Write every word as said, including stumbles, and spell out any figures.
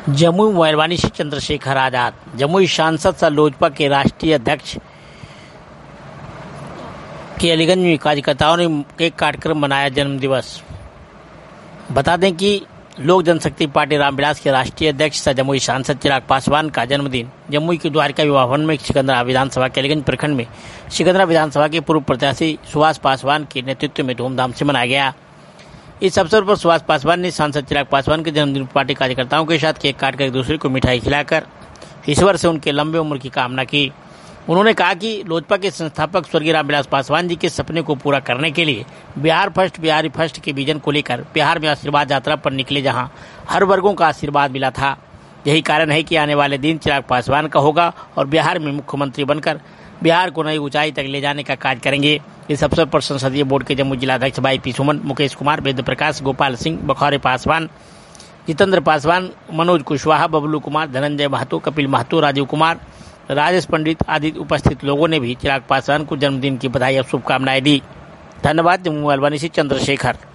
जमुई मेहरबानी से चंद्रशेखर आजाद। जमुई सांसद सह लोजपा के राष्ट्रीय अध्यक्ष के अलीगंज में कार्यकर्ताओं ने केक काटकर मनाया जन्म दिवस। बता दें कि लोक जनशक्ति पार्टी रामविलास के राष्ट्रीय अध्यक्ष सह जमुई सांसद चिराग पासवान का जन्मदिन जमुई के द्वारिका विवाह भवन में सिकंदरा विधानसभा के अलीगंज प्रखंड में सिकंदरा विधानसभा के पूर्व प्रत्याशी सुभाष पासवान के नेतृत्व में धूमधाम से मनाया गया। इस अवसर पर सुभाष पासवान ने सांसद चिराग पासवान के जन्मदिन पर पार्टी कार्यकर्ताओं के साथ केक काटकर एक दूसरे को मिठाई खिलाकर ईश्वर से उनके लंबे उम्र की कामना की। उन्होंने कहा कि लोजपा के संस्थापक स्वर्गीय रामविलास पासवान जी के सपने को पूरा करने के लिए बिहार फर्स्ट बिहारी फर्स्ट के विजन को लेकर बिहार में आशीर्वाद यात्रा पर निकले, जहां हर वर्गों का आशीर्वाद मिला था। यही कारण है कि आने वाले दिन चिराग पासवान का होगा और बिहार में मुख्यमंत्री बनकर बिहार को नई ऊंचाई तक ले जाने का कार्य करेंगे। इस अवसर पर संसदीय बोर्ड के जमुई जिलाध्यक्ष भाई पी सुमन, मुकेश कुमार, वेद प्रकाश, गोपाल सिंह, बखौरे पासवान, जितेंद्र पासवान, मनोज कुशवाहा, बबलू कुमार, धनंजय महतो, कपिल महतो, राजीव कुमार, राजेश पंडित आदि उपस्थित लोगों ने भी चिराग पासवान को जन्मदिन की बधाई और शुभकामनाएं दी। धन्यवाद। जम्मू मेहरबानी से चंद्रशेखर।